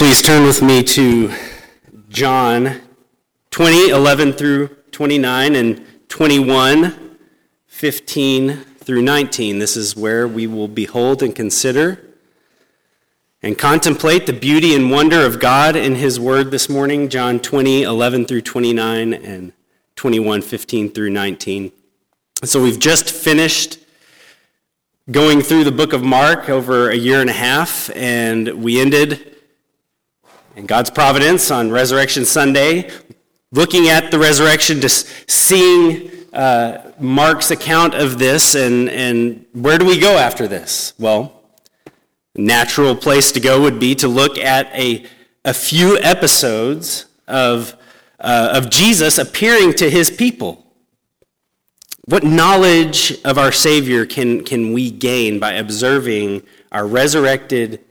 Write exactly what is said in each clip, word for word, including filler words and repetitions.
Please turn with me to John twenty, eleven through twenty-nine, and twenty-one, fifteen through nineteen. This is where we will behold and consider and contemplate the beauty and wonder of God in His Word this morning. John twenty, eleven through twenty-nine, and twenty-one, fifteen through nineteen. So we've just finished going through the book of Mark over a year and a half, and we ended in God's providence on Resurrection Sunday, looking at the resurrection, just seeing uh, Mark's account of this, and, and where do we go after this? Well, natural place to go would be to look at a, a few episodes of, uh, of Jesus appearing to his people. What knowledge of our Savior can, can we gain by observing our resurrected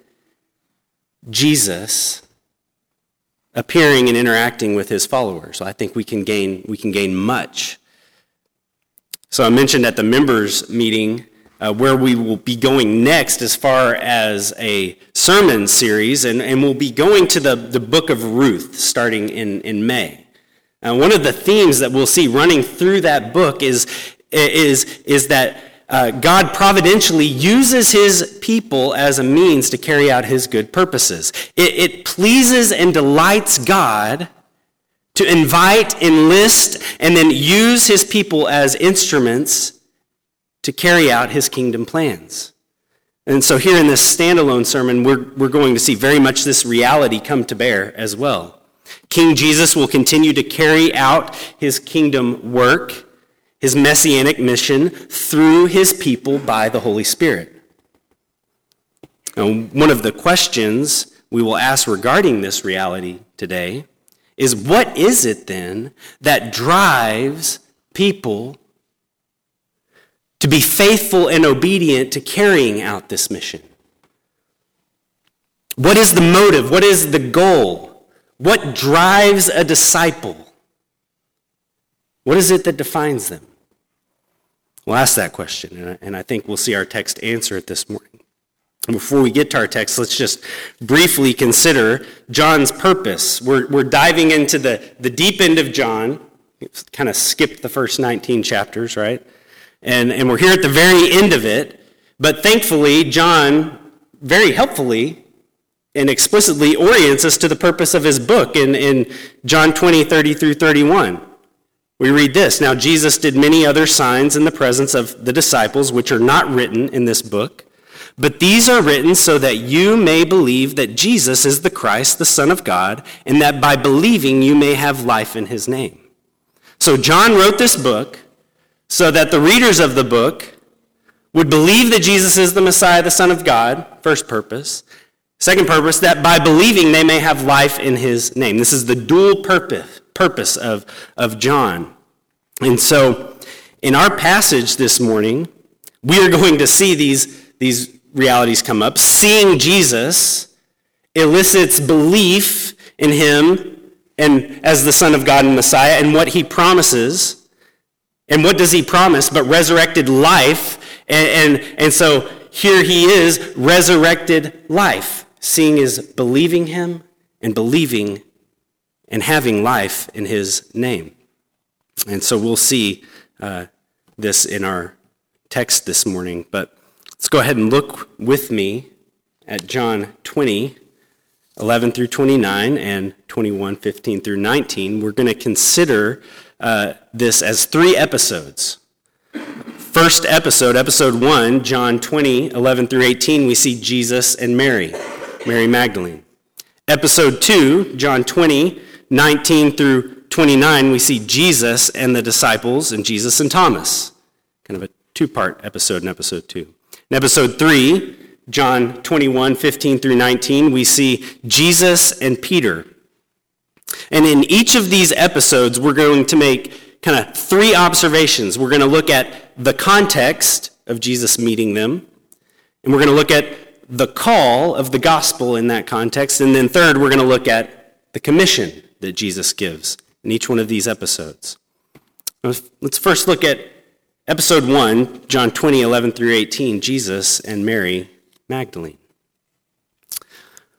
Jesus appearing and interacting with his followers? I think we can gain we can gain much. So I mentioned at the members meeting uh, where we will be going next as far as a sermon series, and, and we'll be going to the, the book of Ruth starting in, in May. Now, one of the themes that we'll see running through that book is, is, is that uh, God providentially uses his people as a means to carry out his good purposes. It, it pleases and delights God to invite, enlist, and then use his people as instruments to carry out his kingdom plans. And so here in this standalone sermon, we're, we're going to see very much this reality come to bear as well. King Jesus will continue to carry out his kingdom work, his messianic mission, through his people by the Holy Spirit. Now, one of the questions we will ask regarding this reality today is, what is it then that drives people to be faithful and obedient to carrying out this mission? What is the motive? What is the goal? What drives a disciple? What is it that defines them? We'll ask that question, and I think we'll see our text answer it this morning. And before we get to our text, let's just briefly consider John's purpose. We're, we're diving into the, the deep end of John. It's kind of skipped the first nineteen chapters, right? And, and we're here at the very end of it. But thankfully, John very helpfully and explicitly orients us to the purpose of his book in, in John twenty, thirty through thirty-one. We read this: "Now Jesus did many other signs in the presence of the disciples, which are not written in this book. But these are written so that you may believe that Jesus is the Christ, the Son of God, and that by believing you may have life in his name." So John wrote this book so that the readers of the book would believe that Jesus is the Messiah, the Son of God, first purpose. Second purpose, that by believing they may have life in his name. This is the dual purpose purpose of, of John. And so in our passage this morning, we are going to see these, these realities come up. Seeing Jesus elicits belief in him and as the Son of God and Messiah and what he promises. And what does he promise but resurrected life? And, and, and so here he is, resurrected life. Seeing is believing him, and believing and having life in his name. And so we'll see uh, this in our text this morning. But let's go ahead and look with me at John twenty, eleven through twenty-nine, and twenty-one, fifteen through nineteen. We're going to consider uh, this as three episodes. First episode, episode one, John twenty, eleven through eighteen, we see Jesus and Mary, Mary Magdalene. Episode two, John twenty, nineteen through twenty-nine, we see Jesus and the disciples, and Jesus and Thomas. Kind of a two-part episode in episode two. In episode three, John twenty-one, fifteen through nineteen, we see Jesus and Peter. And in each of these episodes, we're going to make kind of three observations. We're going to look at the context of Jesus meeting them, and we're going to look at the call of the gospel in that context, and then third, we're going to look at the commission that Jesus gives in each one of these episodes. Let's first look at episode one, John twenty, eleven through eighteen, Jesus and Mary Magdalene.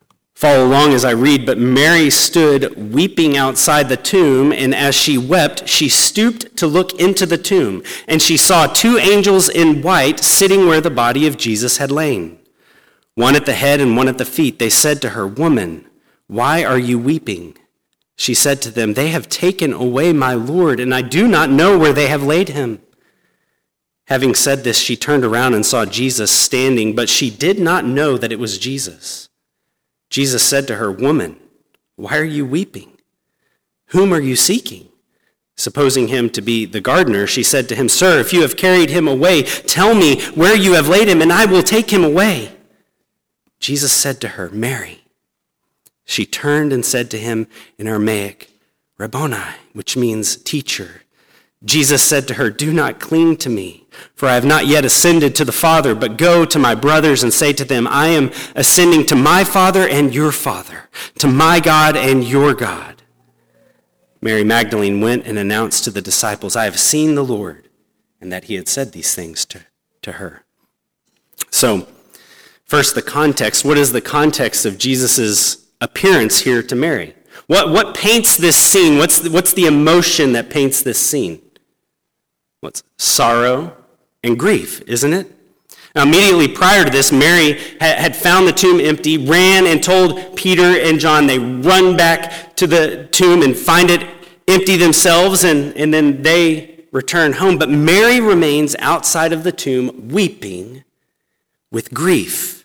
Follow along as I read. But Mary stood weeping outside the tomb, and as she wept, she stooped to look into the tomb, and she saw two angels in white sitting where the body of Jesus had lain, one at the head and one at the feet. They said to her, "Woman, why are you weeping?" She said to them, "They have taken away my Lord, and I do not know where they have laid him." Having said this, she turned around and saw Jesus standing, but she did not know that it was Jesus. Jesus said to her, "Woman, why are you weeping? Whom are you seeking?" Supposing him to be the gardener, she said to him, "Sir, if you have carried him away, tell me where you have laid him, and I will take him away." Jesus said to her, "Mary." She turned and said to him in Aramaic, "Rabboni," which means teacher. Jesus said to her, "Do not cling to me, for I have not yet ascended to the Father, but go to my brothers and say to them, I am ascending to my Father and your Father, to my God and your God." Mary Magdalene went and announced to the disciples, "I have seen the Lord," and that he had said these things to, to her. So, first the context. What is the context of Jesus' appearance here to Mary? What, what paints this scene? What's the, what's the emotion that paints this scene? What's sorrow and grief, isn't it? Now, immediately prior to this, Mary had found the tomb empty, ran and told Peter and John. They run back to the tomb and find it empty themselves, and, and then they return home. But Mary remains outside of the tomb weeping with grief.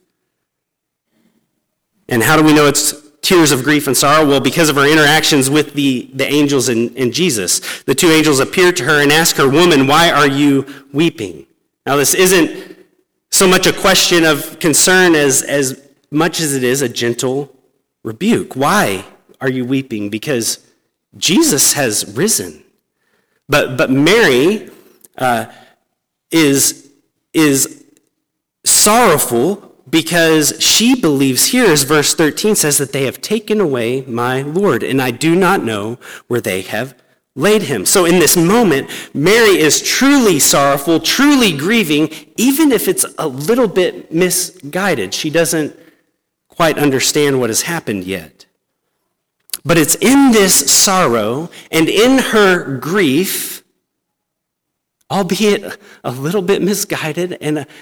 And how do we know it's tears of grief and sorrow? Well, because of her interactions with the, the angels and, and Jesus. The two angels appear to her and ask her, "Woman, why are you weeping?" Now, this isn't so much a question of concern as, as much as it is a gentle rebuke. Why are you weeping? Because Jesus has risen. But but Mary uh, is, is sorrowful because she believes here, as verse thirteen says, that they have taken away my Lord, and I do not know where they have laid him. So in this moment, Mary is truly sorrowful, truly grieving, even if it's a little bit misguided. She doesn't quite understand what has happened yet. But it's in this sorrow and in her grief, albeit a little bit misguided, and a,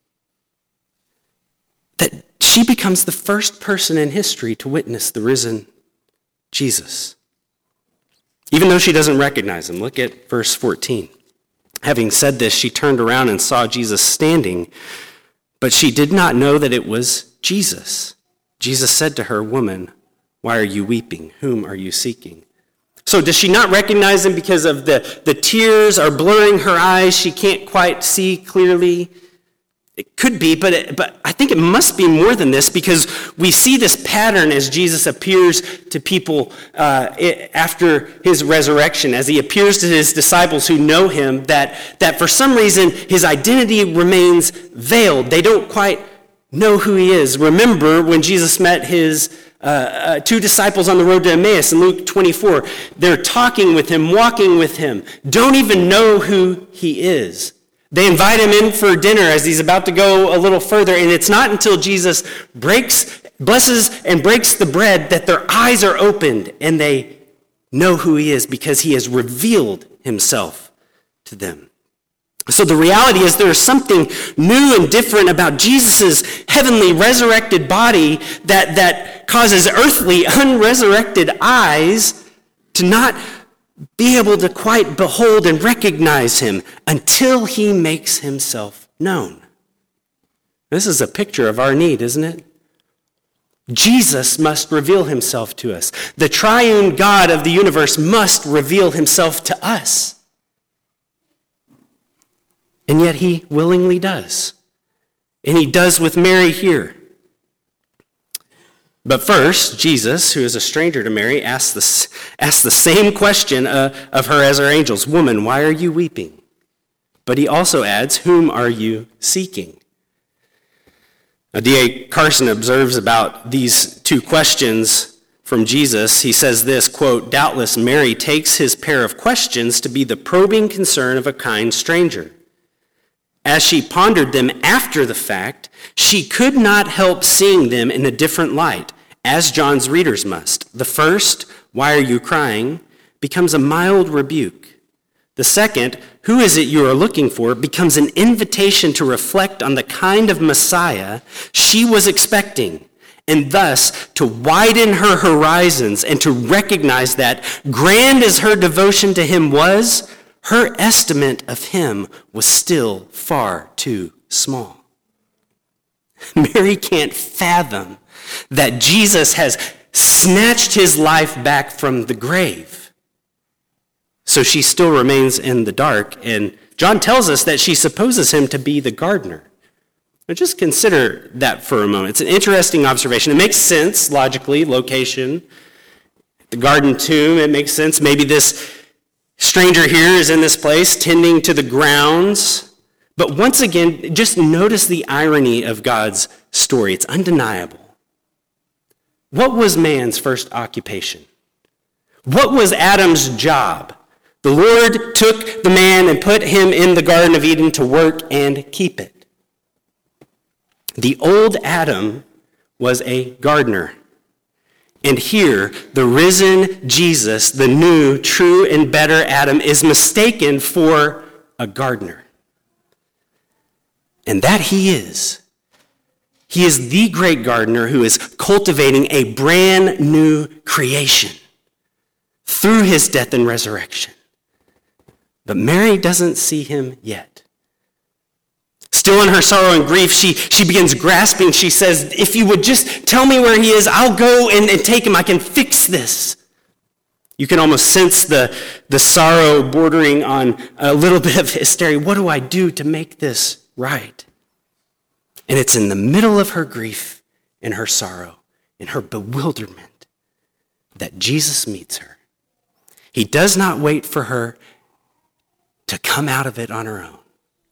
that she becomes the first person in history to witness the risen Jesus. Even though she doesn't recognize him. Look at verse fourteen. Having said this, she turned around and saw Jesus standing, but she did not know that it was Jesus. Jesus said to her, "Woman, why are you weeping? Whom are you seeking?" So does she not recognize him because of the, the tears are blurring her eyes? She can't quite see clearly. It could be, but it, but I think it must be more than this, because we see this pattern as Jesus appears to people uh, it, after his resurrection, as he appears to his disciples who know him, that, that for some reason his identity remains veiled. They don't quite know who he is. Remember when Jesus met his uh, uh, two disciples on the road to Emmaus in Luke twenty-four. They're talking with him, walking with him, don't even know who he is. They invite him in for dinner as he's about to go a little further, and it's not until Jesus breaks, blesses and breaks the bread that their eyes are opened and they know who he is, because he has revealed himself to them. So the reality is there is something new and different about Jesus' heavenly resurrected body that, that causes earthly unresurrected eyes to not be able to quite behold and recognize him until he makes himself known. This is a picture of our need, isn't it? Jesus must reveal himself to us. The triune God of the universe must reveal himself to us. And yet he willingly does. And he does with Mary here. But first, Jesus, who is a stranger to Mary, asks the, asks the same question uh, of her as her angels. "Woman, why are you weeping?" But he also adds, "Whom are you seeking?" Now, D A Carson observes about these two questions from Jesus. He says this, quote, "Doubtless Mary takes his pair of questions to be the probing concern of a kind stranger. As she pondered them after the fact, she could not help seeing them in a different light, as John's readers must. The first, "Why are you crying?" becomes a mild rebuke. The second, "Who is it you are looking for?" becomes an invitation to reflect on the kind of Messiah she was expecting, and thus to widen her horizons and to recognize that, grand as her devotion to him was, her estimate of him was still far too small. Mary can't fathom that Jesus has snatched his life back from the grave. So she still remains in the dark, and John tells us that she supposes him to be the gardener. Now just consider that for a moment. It's an interesting observation. It makes sense, logically, location. The garden tomb, it makes sense. Maybe this stranger here is in this place, tending to the grounds. But once again, just notice the irony of God's story. It's undeniable. What was man's first occupation? What was Adam's job? The Lord took the man and put him in the Garden of Eden to work and keep it. The old Adam was a gardener. And here, the risen Jesus, the new, true, and better Adam, is mistaken for a gardener. And that he is. He is the great gardener who is cultivating a brand new creation through his death and resurrection. But Mary doesn't see him yet. Still in her sorrow and grief, she, she begins grasping. She says, "If you would just tell me where he is, I'll go and, and take him. I can fix this." You can almost sense the, the sorrow bordering on a little bit of hysteria. What do I do to make this right? And it's in the middle of her grief and her sorrow and her bewilderment that Jesus meets her. He does not wait for her to come out of it on her own.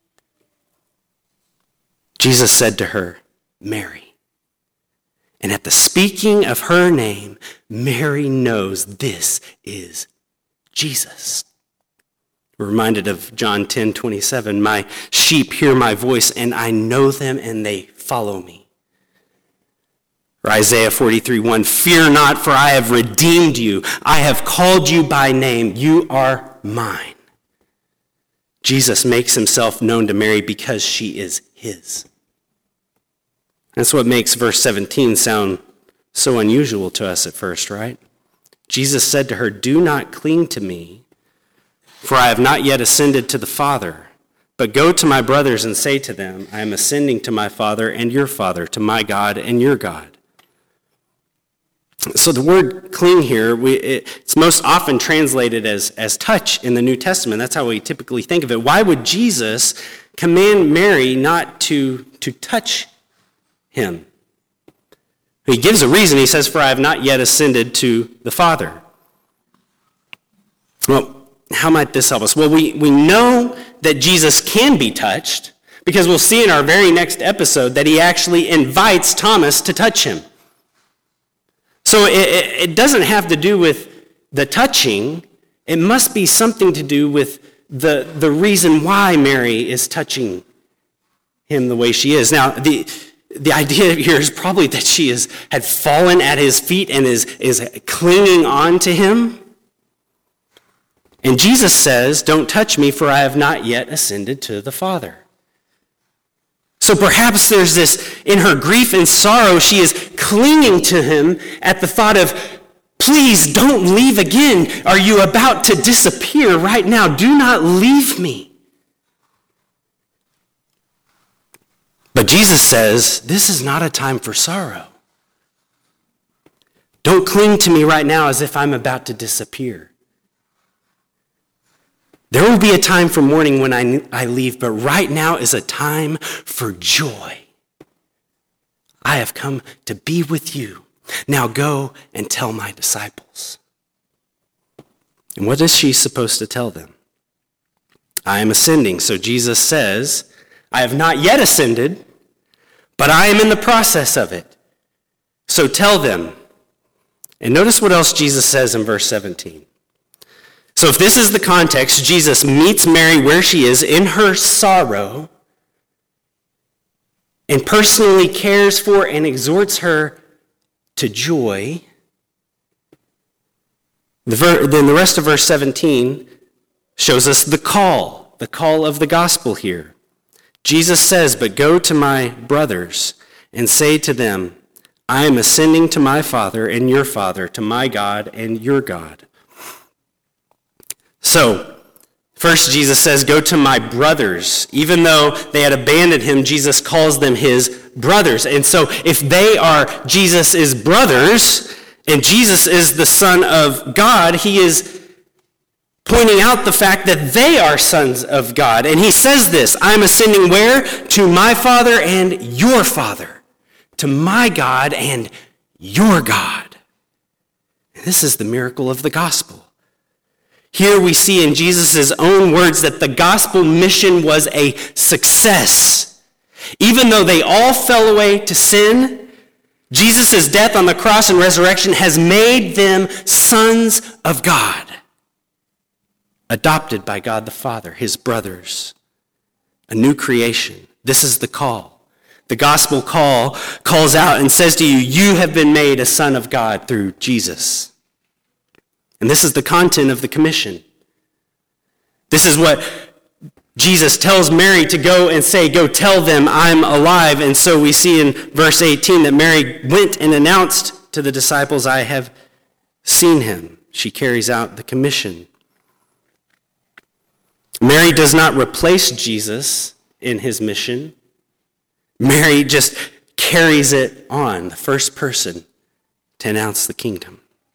Jesus said to her, "Mary." And at the speaking of her name, Mary knows this is Jesus. We're reminded of John ten twenty-seven, "My sheep hear my voice, and I know them, and they follow me." Or Isaiah forty-three one, "Fear not, for I have redeemed you. I have called you by name. You are mine." Jesus makes himself known to Mary because she is his. That's what makes verse seventeen sound so unusual to us at first, right? Jesus said to her, "Do not cling to me, for I have not yet ascended to the Father. But go to my brothers and say to them, I am ascending to my Father and your Father, to my God and your God." So the word cling here, we, it, it's most often translated as, as touch in the New Testament. That's how we typically think of it. Why would Jesus command Mary not to, to touch him? He gives a reason. He says, "For I have not yet ascended to the Father." Well, how might this help us? Well, we, we know that Jesus can be touched because we'll see in our very next episode that he actually invites Thomas to touch him. So it, it doesn't have to do with the touching. It must be something to do with the, the reason why Mary is touching him the way she is. Now, the the idea here is probably that she is had fallen at his feet and is, is clinging on to him. And Jesus says, "Don't touch me, for I have not yet ascended to the Father." So perhaps there's this, in her grief and sorrow, she is clinging to him at the thought of, "Please don't leave again. Are you about to disappear right now? Do not leave me." But Jesus says, this is not a time for sorrow. Don't cling to me right now as if I'm about to disappear. There will be a time for mourning when I, I leave, but right now is a time for joy. I have come to be with you. Now go and tell my disciples. And what is she supposed to tell them? I am ascending. So Jesus says, I have not yet ascended, but I am in the process of it. So tell them. And notice what else Jesus says in verse seventeen. So if this is the context, Jesus meets Mary where she is in her sorrow and personally cares for and exhorts her to joy. The ver- then the rest of verse seventeen shows us the call, the call of the gospel here. Jesus says, "But go to my brothers and say to them, I am ascending to my Father and your Father, to my God and your God." So, first Jesus says, "Go to my brothers." Even though they had abandoned him, Jesus calls them his brothers. And so if they are Jesus' brothers, and Jesus is the Son of God, he is pointing out the fact that they are sons of God. And he says this, "I'm ascending where? To my Father and your Father, to my God and your God." And this is the miracle of the gospel. Here we see in Jesus' own words that the gospel mission was a success. Even though they all fell away to sin, Jesus' death on the cross and resurrection has made them sons of God, adopted by God the Father, his brothers, a new creation. This is the call. The gospel call calls out and says to you, you have been made a son of God through Jesus. And this is the content of the commission. This is what Jesus tells Mary to go and say, "Go tell them I'm alive." And so we see in verse eighteen that Mary went and announced to the disciples, "I have seen him." She carries out the commission. Mary does not replace Jesus in his mission. Mary just carries it on, the first person to announce the kingdom.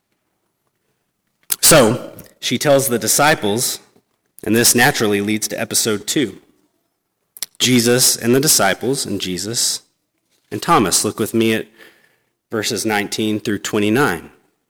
So she tells the disciples, and this naturally leads to episode two. Jesus and the disciples, and Jesus and Thomas. Look with me at verses nineteen through twenty-nine.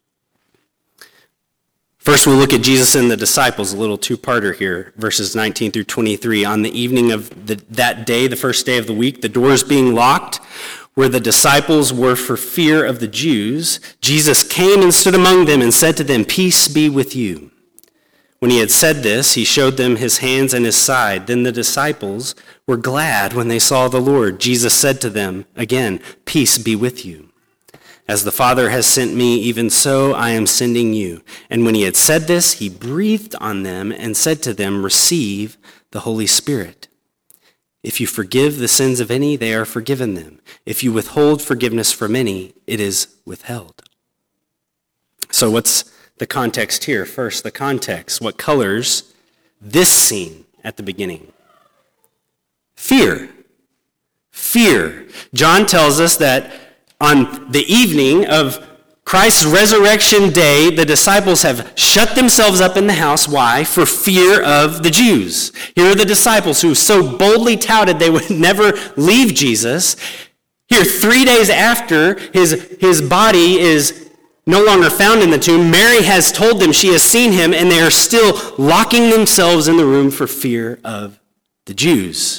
First, we'll look at Jesus and the disciples, a little two-parter here, verses nineteen through twenty-three. On the evening of the, that day, the first day of the week, the doors being locked, where the disciples were for fear of the Jews, Jesus came and stood among them and said to them, "Peace be with you." When he had said this, he showed them his hands and his side. Then the disciples were glad when they saw the Lord. Jesus said to them again, "Peace be with you. As the Father has sent me, even so I am sending you." And when he had said this, he breathed on them and said to them, "Receive the Holy Spirit. If you forgive the sins of any, they are forgiven them. If you withhold forgiveness from any, it is withheld." So what's the context here? First, the context. What colors this scene at the beginning? Fear. Fear. John tells us that on the evening of Christ's resurrection day, the disciples have shut themselves up in the house. Why? For fear of the Jews. Here are the disciples who so boldly touted they would never leave Jesus. Here, three days after his, his body is no longer found in the tomb, Mary has told them she has seen him, and they are still locking themselves in the room for fear of the Jews.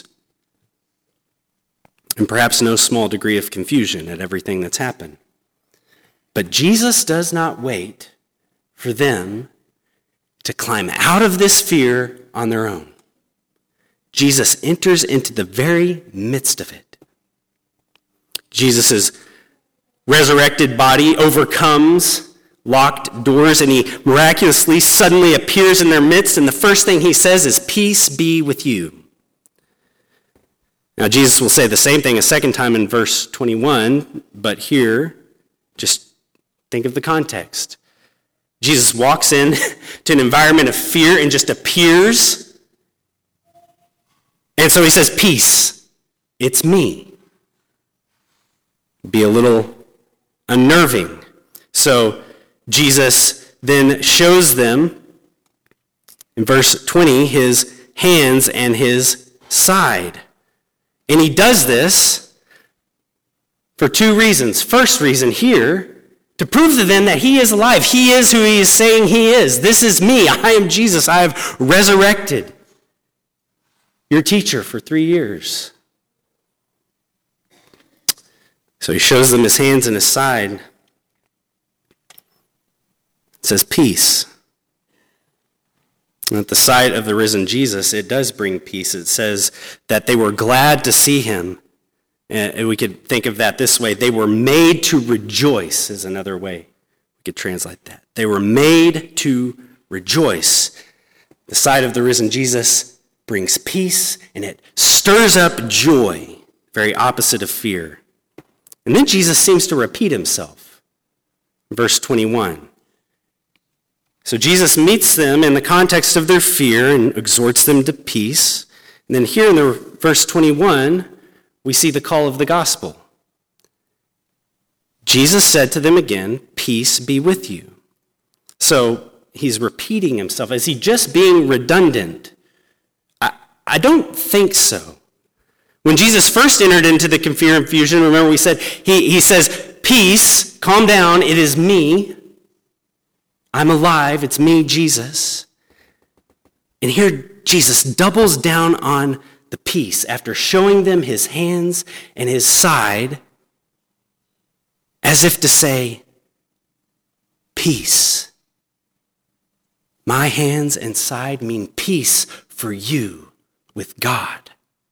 And perhaps no small degree of confusion at everything that's happened. But Jesus does not wait for them to climb out of this fear on their own. Jesus enters into the very midst of it. Jesus' resurrected body overcomes locked doors, and he miraculously suddenly appears in their midst, and the first thing he says is, "Peace be with you." Now, Jesus will say the same thing a second time in verse twenty-one, but here, just think of the context. Jesus walks in to an environment of fear and just appears. And so he says, "Peace, it's me." Be a little unnerving. So Jesus then shows them, in verse twenty, his hands and his side. And he does this for two reasons. First reason here, to prove to them that he is alive. He is who he is saying he is. This is me. I am Jesus. I have resurrected your teacher for three years. So he shows them his hands and his side. It says peace. And at the sight of the risen Jesus, it does bring peace. It says that they were glad to see him, And we could think of that this way. They were made to rejoice is another way we could translate that. They were made to rejoice. The sight of the risen Jesus brings peace, and it stirs up joy, very opposite of fear. And then Jesus seems to repeat himself. Verse twenty-one. So Jesus meets them in the context of their fear and exhorts them to peace. And then here in the verse twenty-one, we see the call of the gospel. Jesus said to them again, "Peace be with you." So he's repeating himself. Is he just being redundant? I, I don't think so. When Jesus first entered into the confusion, remember we said, he, he says, "Peace, calm down, it is me. I'm alive, it's me, Jesus." And here Jesus doubles down on the peace after showing them his hands and his side, as if to say, peace. My hands and side mean peace for you with God.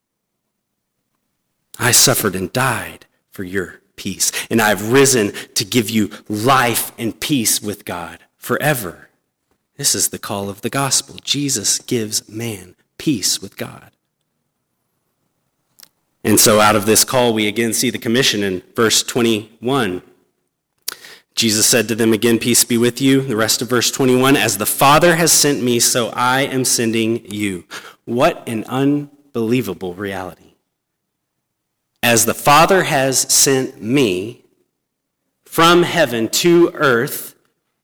I suffered and died for your peace, and I've risen to give you life and peace with God forever. This is the call of the gospel. Jesus gives man peace with God. And so out of this call, we again see the commission in verse twenty-one. Jesus said to them again, "Peace be with you." The rest of verse twenty-one, "As the Father has sent me, so I am sending you." What an unbelievable reality. As the Father has sent me from heaven to earth,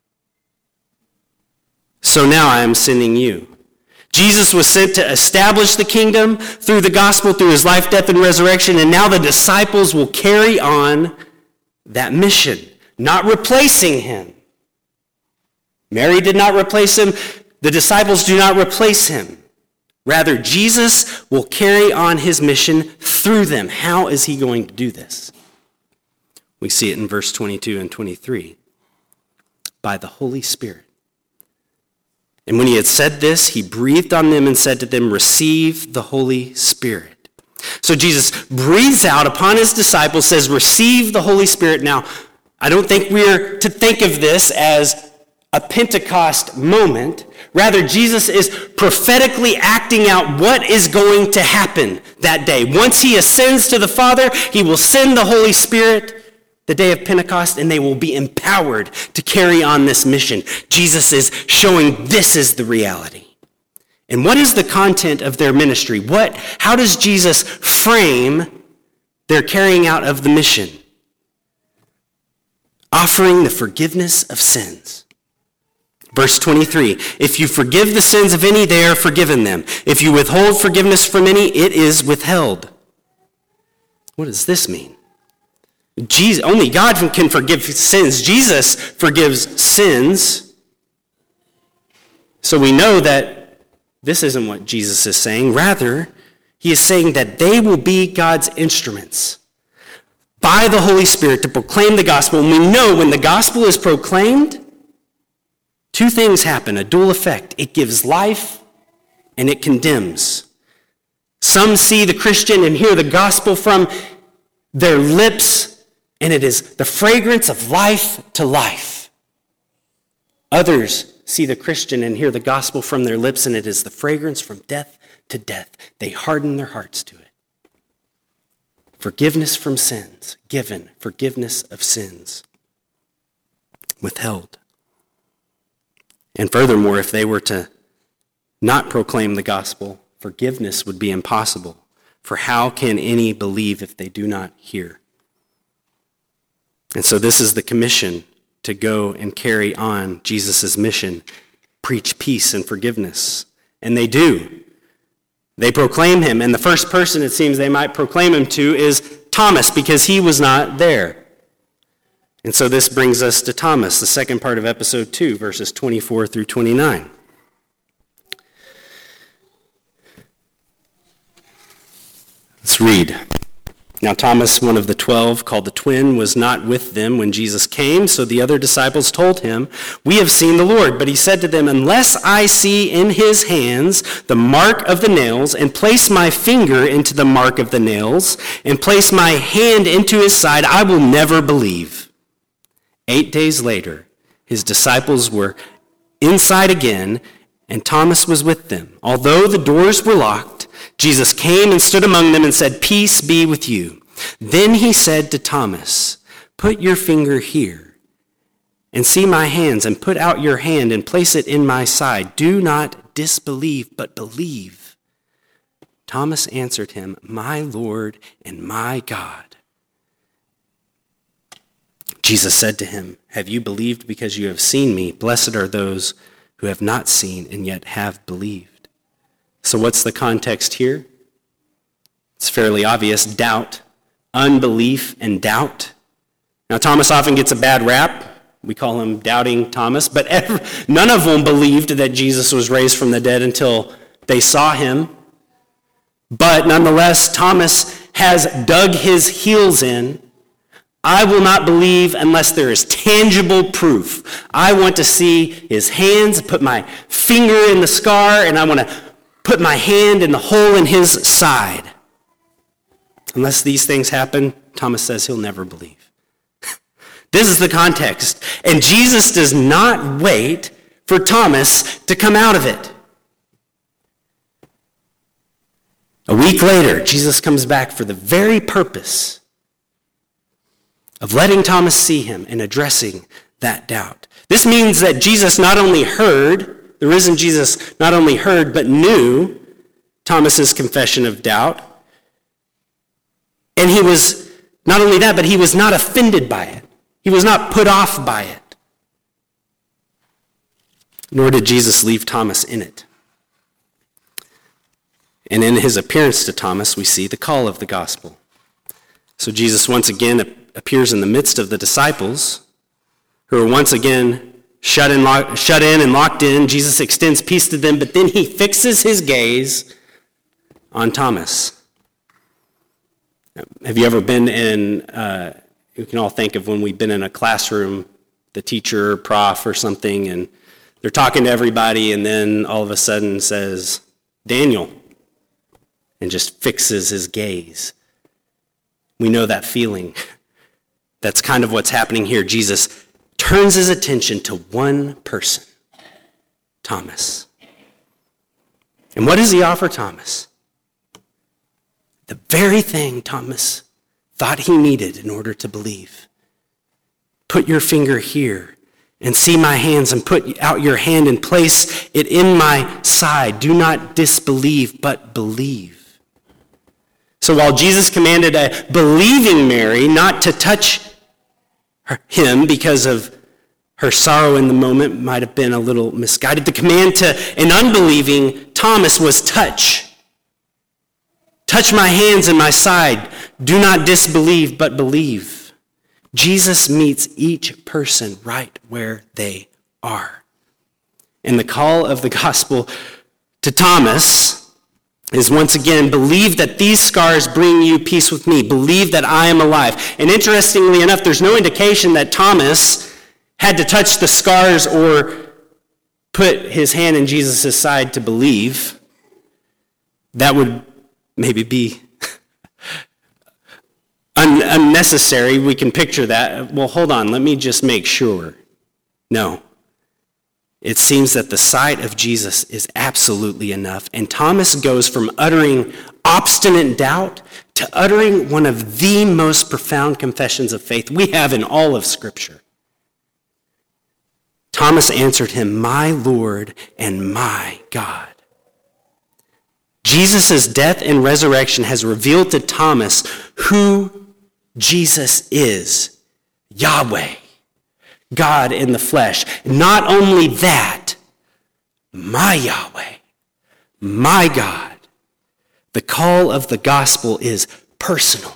so now I am sending you. Jesus was sent to establish the kingdom through the gospel, through his life, death, and resurrection, and now the disciples will carry on that mission, not replacing him. Mary did not replace him. The disciples do not replace him. Rather, Jesus will carry on his mission through them. How is he going to do this? We see it in verse twenty-two and twenty-three. By the Holy Spirit. And when he had said this, he breathed on them and said to them, "Receive the Holy Spirit." So Jesus breathes out upon his disciples, says, "Receive the Holy Spirit." Now, I don't think we're to think of this as a Pentecost moment. Rather, Jesus is prophetically acting out what is going to happen that day. Once he ascends to the Father, he will send the Holy Spirit the day of Pentecost, and they will be empowered to carry on this mission. Jesus is showing this is the reality. And what is the content of their ministry? What, how does Jesus frame their carrying out of the mission? Offering the forgiveness of sins. Verse twenty-three, "If you forgive the sins of any, they are forgiven them. If you withhold forgiveness from any, it is withheld." What does this mean? Jesus, only God can forgive sins. Jesus forgives sins. So we know that this isn't what Jesus is saying. Rather, he is saying that they will be God's instruments by the Holy Spirit to proclaim the gospel. And we know when the gospel is proclaimed, two things happen, a dual effect. It gives life and it condemns. Some see the Christian and hear the gospel from their lips, and it is the fragrance of life to life. Others see the Christian and hear the gospel from their lips, and it is the fragrance from death to death. They harden their hearts to it. Forgiveness from sins, given. Forgiveness of sins, withheld. And furthermore, if they were to not proclaim the gospel, forgiveness would be impossible. For how can any believe if they do not hear? And so this is the commission to go and carry on Jesus' mission, preach peace and forgiveness. And they do. They proclaim him, and the first person it seems they might proclaim him to is Thomas, because he was not there. And so this brings us to Thomas, the second part of episode two, verses twenty-four through twenty-nine. Let's read. Now Thomas, one of the twelve, called the twin, was not with them when Jesus came, so the other disciples told him, "We have seen the Lord." But he said to them, "Unless I see in his hands the mark of the nails, and place my finger into the mark of the nails, and place my hand into his side, I will never believe." Eight days later, his disciples were inside again, and Thomas was with them. Although the doors were locked, Jesus came and stood among them and said, "Peace be with you." Then he said to Thomas, "Put your finger here and see my hands, and put out your hand and place it in my side. Do not disbelieve, but believe." Thomas answered him, "My Lord and my God." Jesus said to him, "Have you believed because you have seen me? Blessed are those who have not seen and yet have believed." So what's the context here? It's fairly obvious: doubt, unbelief, and doubt. Now, Thomas often gets a bad rap. We call him Doubting Thomas, but every, none of them believed that Jesus was raised from the dead until they saw him. But nonetheless, Thomas has dug his heels in. I will not believe unless there is tangible proof. I want to see his hands, put my finger in the scar, and I want to put my hand in the hole in his side. Unless these things happen, Thomas says he'll never believe. This is the context. And Jesus does not wait for Thomas to come out of it. A week later, Jesus comes back for the very purpose of letting Thomas see him and addressing that doubt. This means that Jesus not only heard, the risen Jesus not only heard, but knew Thomas's confession of doubt. And he was, not only that, but he was not offended by it. He was not put off by it. Nor did Jesus leave Thomas in it. And in his appearance to Thomas, we see the call of the gospel. So Jesus once again appears in the midst of the disciples, who are once again Shut in, lock, shut in and locked in. Jesus extends peace to them, but then he fixes his gaze on Thomas. Have you ever been in, uh, you can all think of when we've been in a classroom, the teacher, prof, or something, and they're talking to everybody, and then all of a sudden says, "Daniel," and just fixes his gaze. We know that feeling. That's kind of what's happening here. Jesus turns his attention to one person, Thomas. And what does he offer Thomas? The very thing Thomas thought he needed in order to believe. Put your finger here and see my hands, and put out your hand and place it in my side. Do not disbelieve, but believe. So while Jesus commanded a believing Mary not to touch her, him because of her sorrow in the moment might have been a little misguided, the command to an unbelieving Thomas was touch. Touch my hands and my side. Do not disbelieve, but believe. Jesus meets each person right where they are. And the call of the gospel to Thomas is once again, believe that these scars bring you peace with me. Believe that I am alive. And interestingly enough, there's no indication that Thomas had to touch the scars or put his hand in Jesus' side to believe. That would maybe be un- unnecessary. We can picture that. Well, hold on. Let me just make sure. No. It seems that the sight of Jesus is absolutely enough. And Thomas goes from uttering obstinate doubt to uttering one of the most profound confessions of faith we have in all of Scripture. Thomas answered him, "My Lord and my God." Jesus' death and resurrection has revealed to Thomas who Jesus is, Yahweh. God in the flesh. Not only that, my Yahweh, my God. The call of the gospel is personal.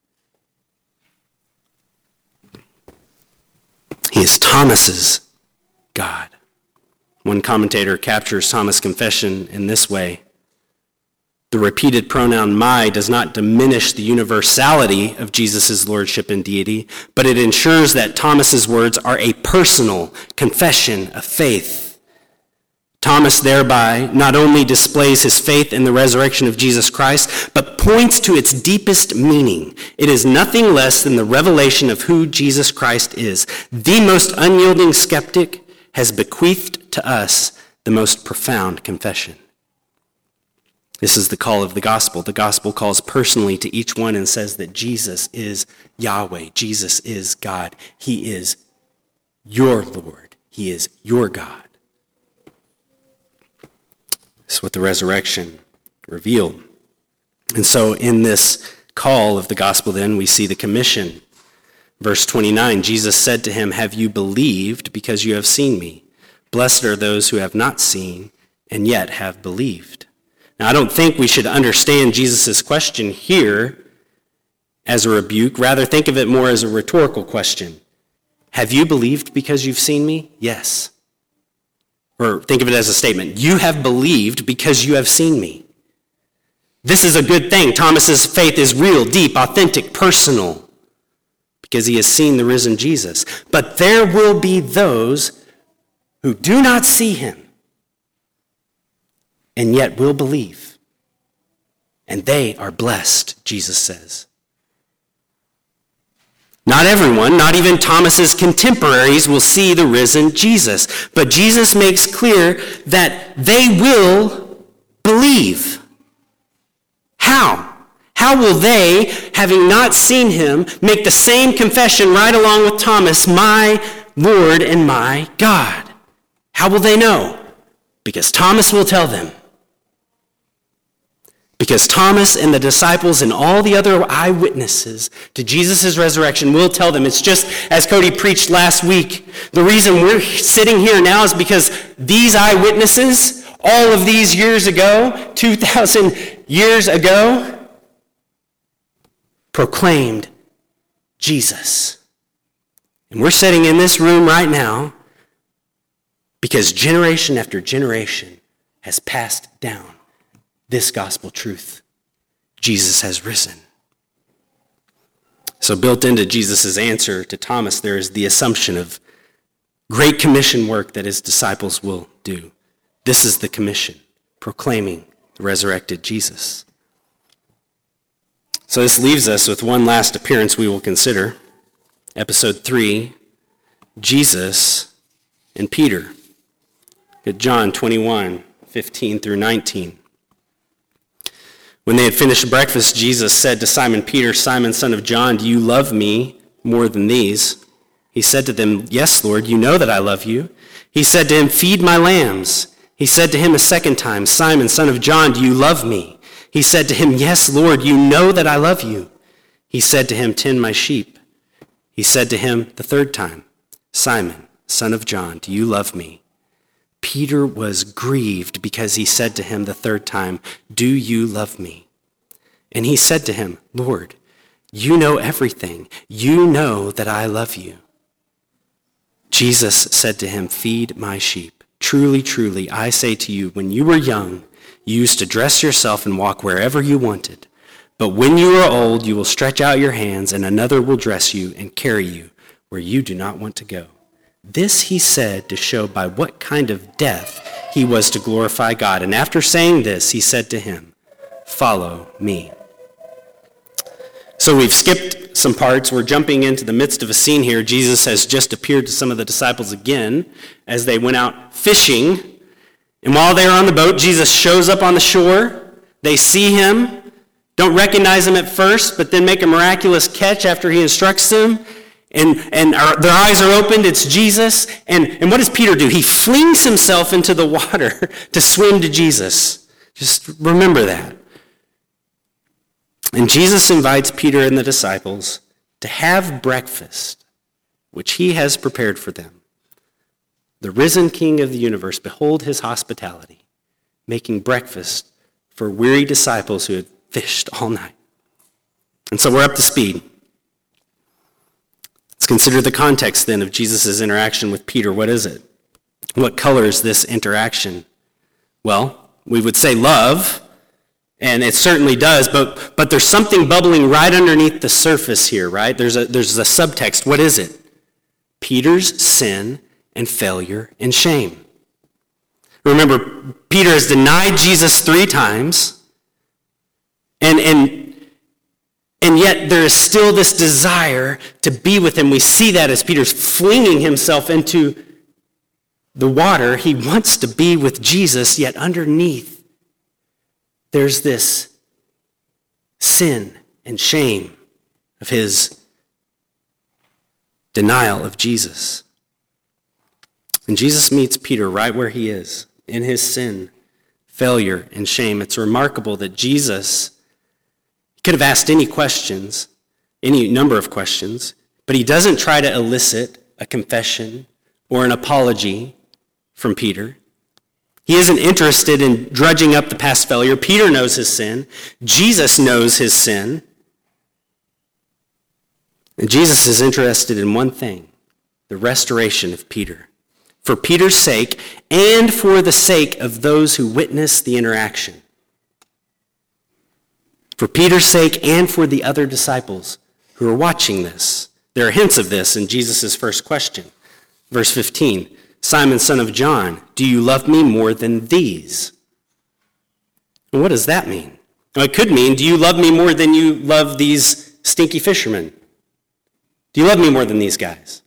He is Thomas's God. One commentator captures Thomas' confession in this way: The repeated pronoun my does not diminish the universality of Jesus' lordship and deity, but it ensures that Thomas's words are a personal confession of faith. Thomas thereby not only displays his faith in the resurrection of Jesus Christ, but points to its deepest meaning. It is nothing less than the revelation of who Jesus Christ is. The most unyielding skeptic has bequeathed to us the most profound confession. This is the call of the gospel. The gospel calls personally to each one and says that Jesus is Yahweh. Jesus is God. He is your Lord. He is your God. This is what the resurrection revealed. And so in this call of the gospel then, we see the commission. Verse twenty-nine, Jesus said to him, "Have you believed because you have seen me? Blessed are those who have not seen and yet have believed." Now, I don't think we should understand Jesus' question here as a rebuke. Rather, think of it more as a rhetorical question. Have you believed because you've seen me? Yes. Or think of it as a statement. You have believed because you have seen me. This is a good thing. Thomas's faith is real, deep, authentic, personal, because he has seen the risen Jesus. But there will be those who do not see him and yet will believe. And they are blessed, Jesus says. Not everyone, not even Thomas's contemporaries, will see the risen Jesus. But Jesus makes clear that they will believe. How? How will they, having not seen him, make the same confession right along with Thomas, "My Lord and my God"? How will they know? Because Thomas will tell them. Because Thomas and the disciples and all the other eyewitnesses to Jesus' resurrection will tell them. It's just as Cody preached last week. The reason we're sitting here now is because these eyewitnesses, all of these years ago, two thousand years ago, proclaimed Jesus. And we're sitting in this room right now because generation after generation has passed down this gospel truth. Jesus has risen. So built into Jesus' answer to Thomas, there is the assumption of great commission work that his disciples will do. This is the commission, proclaiming the resurrected Jesus. So this leaves us with one last appearance we will consider. Episode three, Jesus and Peter. At John twenty-one, fifteen through nineteen. When they had finished breakfast, Jesus said to Simon Peter, "Simon, son of John, do you love me more than these?" He said to them, "Yes, Lord, you know that I love you." He said to him, "Feed my lambs." He said to him a second time, "Simon, son of John, do you love me?" He said to him, "Yes, Lord, you know that I love you." He said to him, "Tend my sheep." He said to him the third time, "Simon, son of John, do you love me?" Peter was grieved because he said to him the third time, "Do you love me?" And he said to him, "Lord, you know everything. You know that I love you." Jesus said to him, "Feed my sheep. Truly, truly, I say to you, when you were young, you used to dress yourself and walk wherever you wanted. But when you are old, you will stretch out your hands, and another will dress you and carry you where you do not want to go." This he said to show by what kind of death he was to glorify God. And after saying this, he said to him, "Follow me." So we've skipped some parts. We're jumping into the midst of a scene here. Jesus has just appeared to some of the disciples again as they went out fishing. And while they're on the boat, Jesus shows up on the shore. They see him, don't recognize him at first, but then make a miraculous catch after he instructs them. And, and our, their eyes are opened. It's Jesus. And, and what does Peter do? He flings himself into the water to swim to Jesus. Just remember that. And Jesus invites Peter and the disciples to have breakfast, which he has prepared for them. The risen King of the universe, behold his hospitality, making breakfast for weary disciples who had fished all night. And so we're up to speed. Let's consider the context then of Jesus' interaction with Peter. What is it? What colors this interaction? Well, we would say love, And it certainly does, but, but there's something bubbling right underneath the surface here, right? There's a, there's a subtext. What is it? Peter's sin and failure and shame. Remember, Peter has denied Jesus three times, and, and, and yet there is still this desire to be with him. We see that as Peter's flinging himself into the water. He wants to be with Jesus, yet underneath there's this sin and shame of his denial of Jesus. And Jesus meets Peter right where he is, in his sin, failure, and shame. It's remarkable that Jesus could have asked any questions, any number of questions, but he doesn't try to elicit a confession or an apology from Peter. He isn't interested in drudging up the past failure. Peter knows his sin. Jesus knows his sin. And Jesus is interested in one thing, the restoration of Peter. For Peter's sake and for the sake of those who witness the interaction. For Peter's sake and for the other disciples who are watching this. There are hints of this in Jesus' first question. Verse fifteen. Simon, son of John, do you love me more than these? And what does that mean? Well, it could mean, do you love me more than you love these stinky fishermen? Do you love me more than these guys?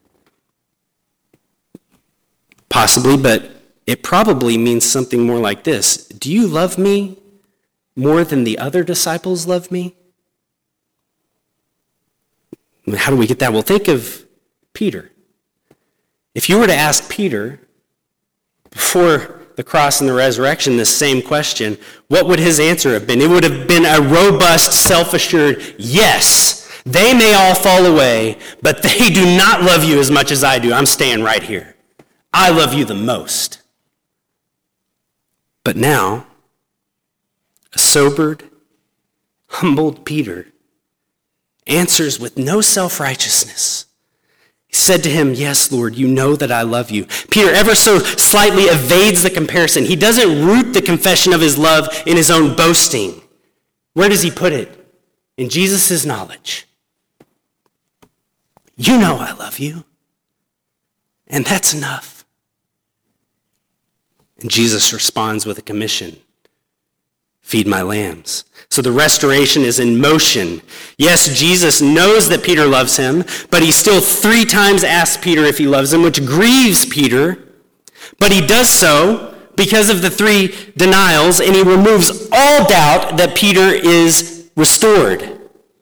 Possibly, but it probably means something more like this. Do you love me more than the other disciples love me? I mean, how do we get that? Well, think of Peter. If you were to ask Peter before the cross and the resurrection this same question, what would his answer have been? It would have been a robust, self-assured, yes, they may all fall away, but they do not love you as much as I do. I'm staying right here. I love you the most. But now, a sobered, humbled Peter answers with no self-righteousness. He said to him, yes, Lord, you know that I love you. Peter ever so slightly evades the comparison. He doesn't root the confession of his love in his own boasting. Where does he put it? In Jesus' knowledge. You know I love you. And that's enough. And Jesus responds with a commission. Feed my lambs. So the restoration is in motion. Yes, Jesus knows that Peter loves him, but he still three times asks Peter if he loves him, which grieves Peter. But he does so because of the three denials, and he removes all doubt that Peter is restored.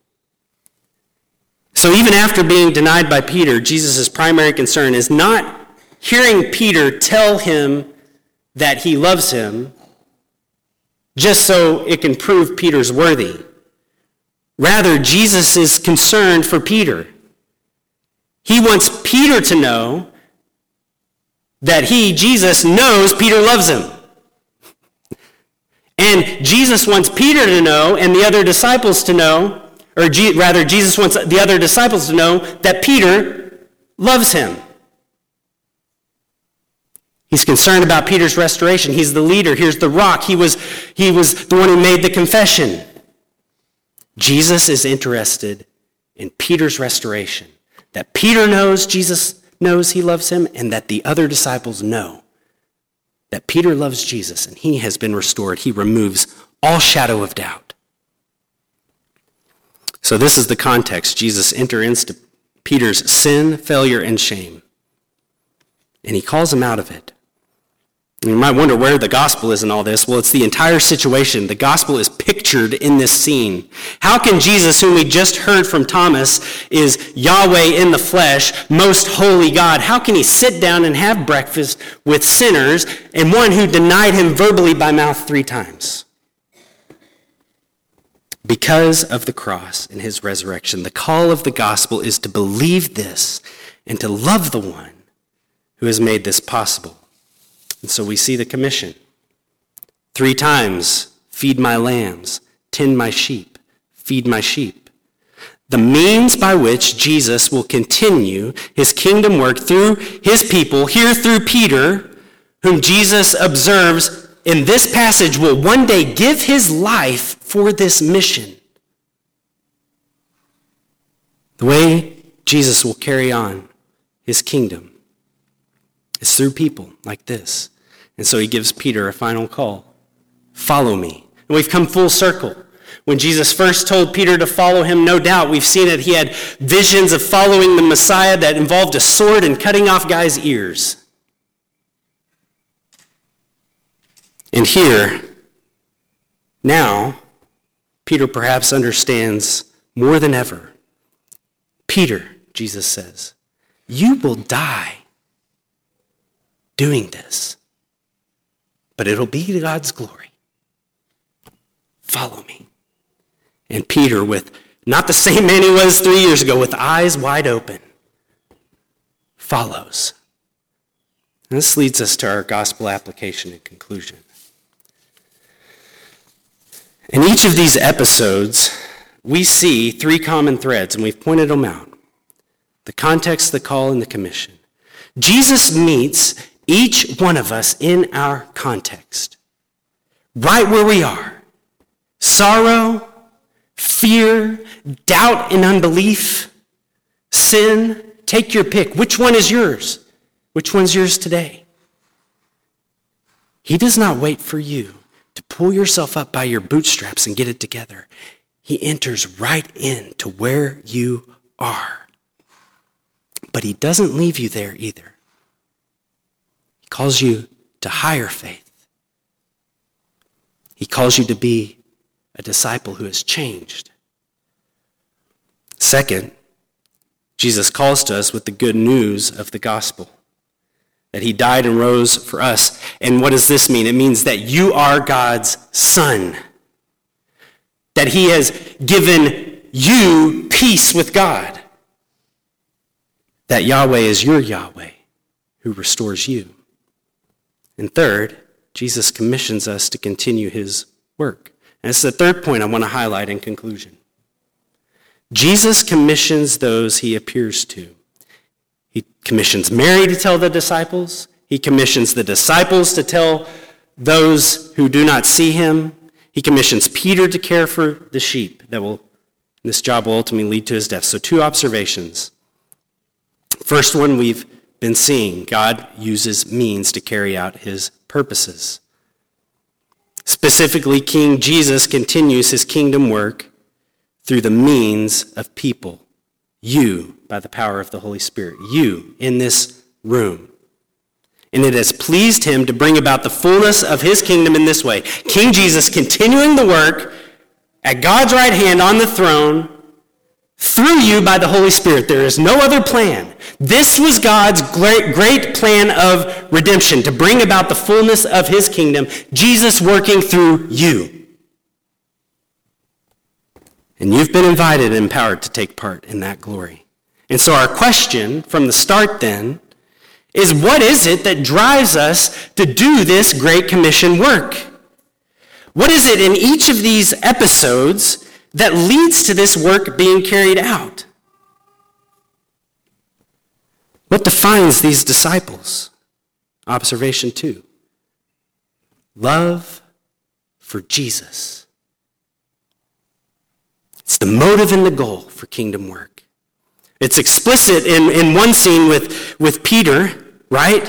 So even after being denied by Peter, Jesus' primary concern is not hearing Peter tell him that he loves him, just so it can prove Peter's worthy. Rather, Jesus is concerned for Peter. He wants Peter to know that he, Jesus, knows Peter loves him. And Jesus wants Peter to know and the other disciples to know, or G- rather, Jesus wants the other disciples to know that Peter loves him. He's concerned about Peter's restoration. He's the leader. Here's the rock. He was, he was the one who made the confession. Jesus is interested in Peter's restoration. That Peter knows Jesus knows he loves him, and that the other disciples know that Peter loves Jesus and he has been restored. He removes all shadow of doubt. So this is the context. Jesus enters into Peter's sin, failure, and shame. And he calls him out of it. And you might wonder where the gospel is in all this. Well, it's the entire situation. The gospel is pictured in this scene. How can Jesus, whom we just heard from Thomas, is Yahweh in the flesh, most holy God, how can he sit down and have breakfast with sinners and one who denied him verbally by mouth three times? Because of the cross and his resurrection, the call of the gospel is to believe this and to love the one who has made this possible. And so we see the commission. Three times, feed my lambs, tend my sheep, feed my sheep. The means by which Jesus will continue his kingdom work through his people, here through Peter, whom Jesus observes in this passage will one day give his life for this mission. The way Jesus will carry on his kingdom is through people like this. And so he gives Peter a final call. Follow me. And we've come full circle. When Jesus first told Peter to follow him, no doubt we've seen it. He had visions of following the Messiah that involved a sword and cutting off guys' ears. And here, now, Peter perhaps understands more than ever. Peter, Jesus says, you will die doing this, but it'll be to God's glory. Follow me. And Peter, with not the same man he was three years ago, with eyes wide open, follows. And this leads us to our gospel application and conclusion. In each of these episodes, we see three common threads, and we've pointed them out. The context, the call, and the commission. Jesus meets each one of us in our context, right where we are. Sorrow, fear, doubt and unbelief, sin. Take your pick. Which one is yours? Which one's yours today? He does not wait for you to pull yourself up by your bootstraps and get it together. He enters right into where you are. But he doesn't leave you there either. He calls you to higher faith. He calls you to be a disciple who has changed. Second, Jesus calls to us with the good news of the gospel, that he died and rose for us. And what does this mean? It means that you are God's son, that he has given you peace with God, that Yahweh is your Yahweh who restores you. And third, Jesus commissions us to continue his work. And it's the third point I want to highlight in conclusion. Jesus commissions those he appears to. He commissions Mary to tell the disciples. He commissions the disciples to tell those who do not see him. He commissions Peter to care for the sheep. That will, this job will ultimately lead to his death. So two observations. First one we've been seeing. God uses means to carry out his purposes. Specifically, King Jesus continues his kingdom work through the means of people. You, by the power of the Holy Spirit. You, in this room. And it has pleased him to bring about the fullness of his kingdom in this way. King Jesus continuing the work at God's right hand on the throne through you by the Holy Spirit. There is no other plan. This was God's great, great plan of redemption, to bring about the fullness of his kingdom, Jesus working through you. And you've been invited and empowered to take part in that glory. And so our question from the start then is, what is it that drives us to do this Great Commission work? What is it in each of these episodes that leads to this work being carried out? What defines these disciples? Observation two. Love for Jesus. It's the motive and the goal for kingdom work. It's explicit in, in one scene with, with Peter, right?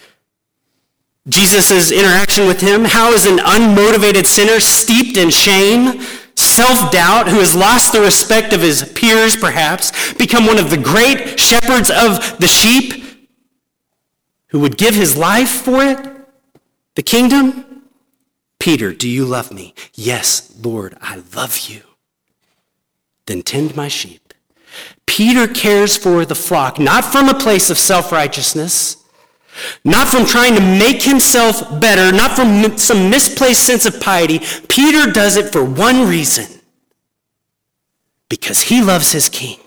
Jesus' interaction with him. How is an unmotivated sinner steeped in shame, self-doubt, who has lost the respect of his peers perhaps, become one of the great shepherds of the sheep who would give his life for it? The kingdom? Peter, do you love me? Yes, Lord, I love you. Then tend my sheep. Peter cares for the flock, not from a place of self-righteousness, not from trying to make himself better, not from some misplaced sense of piety. Peter does it for one reason: because he loves his king.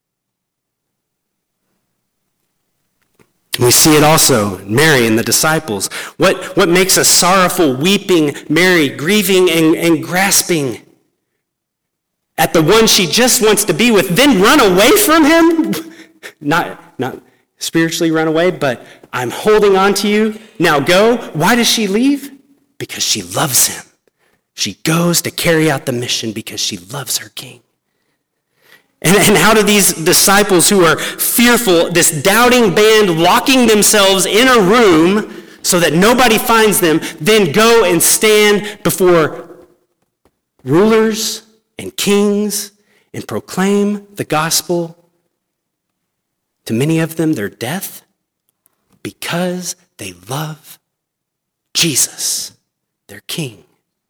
We see it also in Mary and the disciples. What, what makes a sorrowful, weeping Mary, grieving and, and grasping at the one she just wants to be with, then run away from him? Not, not spiritually run away, but I'm holding on to you. Now go. Why does she leave? because she loves him. She goes to carry out the mission because she loves her king. And, and how do these disciples who are fearful, this doubting band locking themselves in a room so that nobody finds them, then go and stand before rulers and kings and proclaim the gospel to many of them their death? Because they love Jesus, their king.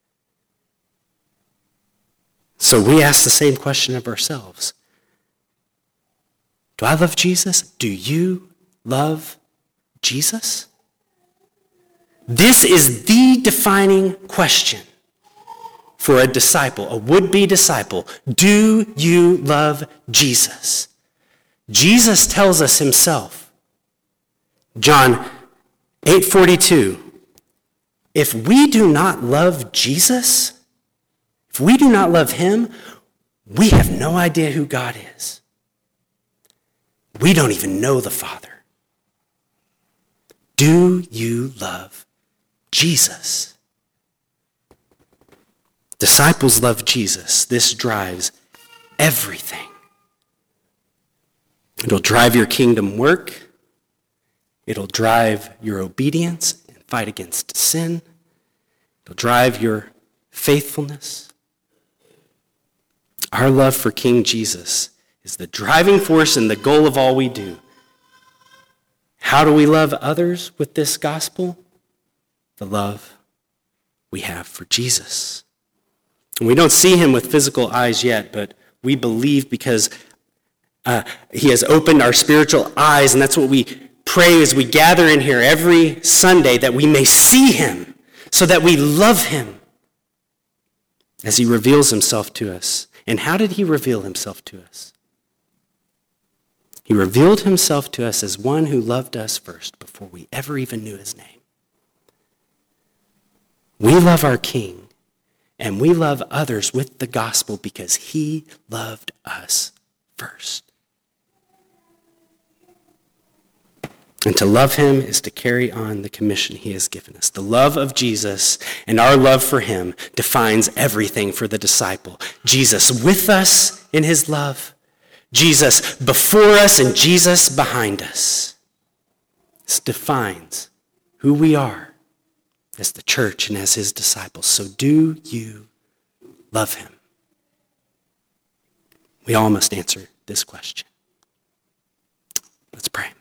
So we ask the same question of ourselves. Do I love Jesus? Do you love Jesus? This is the defining question for a disciple, a would-be disciple. Do you love Jesus? Jesus tells us himself, John eight forty-two, if we do not love Jesus, if we do not love him, we have no idea who God is. We don't even know the Father. Do you love Jesus? Disciples love Jesus. This drives everything. It'll drive your kingdom work. It'll drive your obedience and fight against sin. It'll drive your faithfulness. Our love for King Jesus is the driving force and the goal of all we do. How do we love others with this gospel? The love we have for Jesus. And we don't see him with physical eyes yet, but we believe because uh, he has opened our spiritual eyes, and that's what we pray as we gather in here every Sunday, that we may see him, so that we love him as he reveals himself to us. And how did he reveal himself to us? He revealed himself to us as one who loved us first before we ever even knew his name. We love our King, and we love others with the gospel because he loved us first. And to love him is to carry on the commission he has given us. The love of Jesus and our love for him defines everything for the disciple. Jesus with us in his love, Jesus before us, and Jesus behind us. This defines who we are as the church and as his disciples. So do you love him? We all must answer this question. Let's pray.